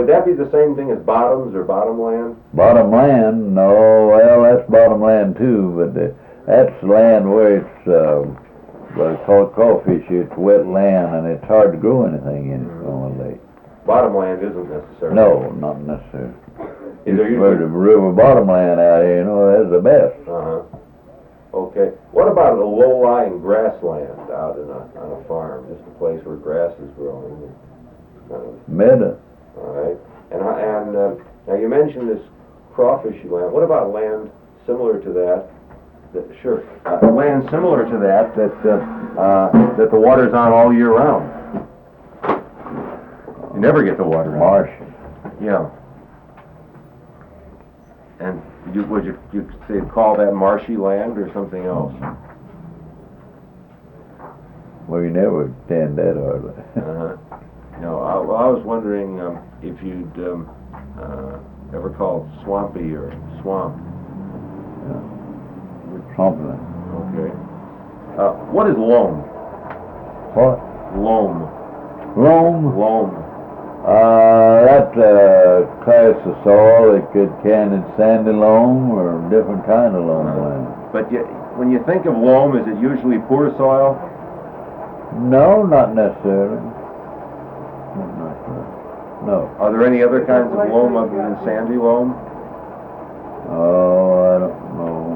that be the same thing as bottoms or bottomland? Bottomland? No, well, that's bottomland too, but that's land where it's what it's called crawfish. It's wet land, and it's hard to grow anything in it on a lake. Bottomland isn't necessarily. No, not necessarily. Is there Where the river bottomland out here, that's the best. Okay. What about a low-lying grassland out on a farm, just a place where grass is growing? Meadow. All right. And now you mentioned this crawfish land. What about land similar to that? Sure. Land similar to that that the water's on all year round. You never get the water out. Marshy. Yeah. And would you say call that marshy land or something else? Well, you never tend that hardly. No, I was wondering if you'd ever call swampy or swamp. Something. Okay. What is loam? What? Loam. Loam? Loam. That's a class of soil. It could canted sandy loam or different kind of loam land. But when you think of loam, is it usually poor soil? No, not necessarily. No. Are there any other kinds of loam other than sandy loam? Oh, I don't know.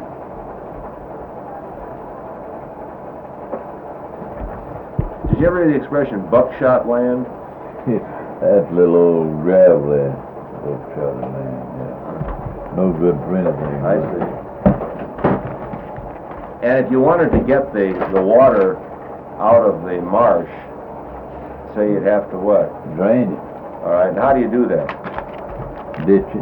Did you ever hear the expression buckshot land? That's little old gravel there. Buckshot land, yeah. No good for anything. I see. And if you wanted to get the water out of the marsh, say you'd have to what? Drain it. All right, and how do you do that? Ditch it.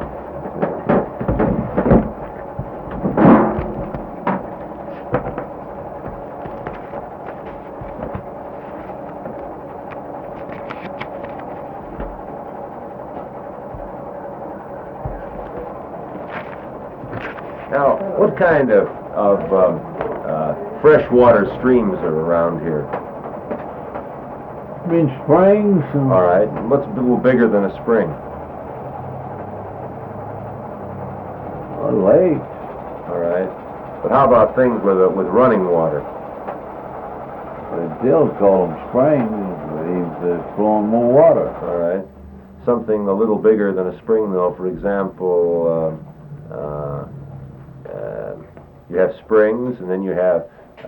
Now, what kind of freshwater streams are around here? In springs. All right. What's a little bigger than a spring? A lake. All right. But how about things with running water? They still call them springs. They're flowing more water. All right. Something a little bigger than a spring, though. For example, you have springs, and then you have,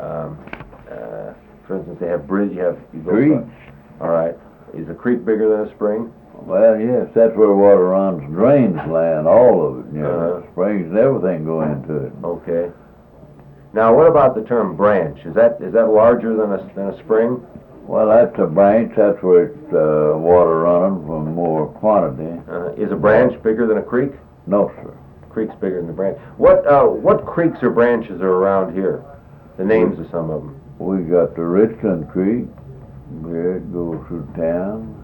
for instance, they have bridge. Creeks. All right. Is a creek bigger than a spring? Well, yes, that's where water runs, drains land, all of it. Springs and everything go into it. Okay. Now, what about the term branch? Is that larger than a spring? Well, that's a branch. That's where it's water running from more quantity. Is a branch bigger than a creek? No, sir. Creek's bigger than the branch. What creeks or branches are around here? The names of some of them. We got the Richland Creek. There it goes through town.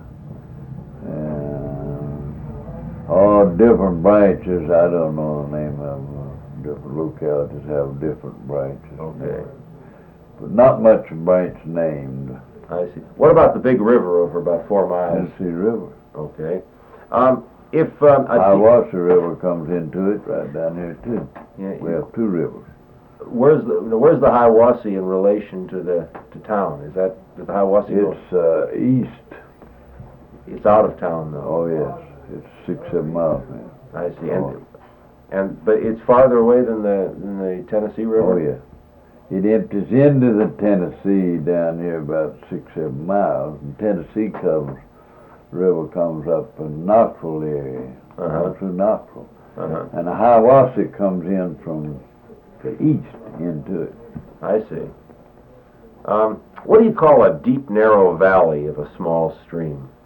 And all different branches. I don't know the name of them. Different localities have different branches. Okay. But not much branch named. I see. What about the big river over about 4 miles? Tennessee River. Okay. Hiwassee River comes into it right down here too. Yeah, we have 2 rivers. Where's the Hiwassee in relation to town? Does the Hiwassee go? It's east. It's out of town though. Oh yes, it's 6-7 miles, man. I see. But it's farther away than the Tennessee River. Oh yeah. It empties into the Tennessee down here about 6-7 miles, and Tennessee river comes up in Knoxville area, through Knoxville, and the Hiwassee comes in from the east into it. I see. What do you call a deep, narrow valley of a small stream?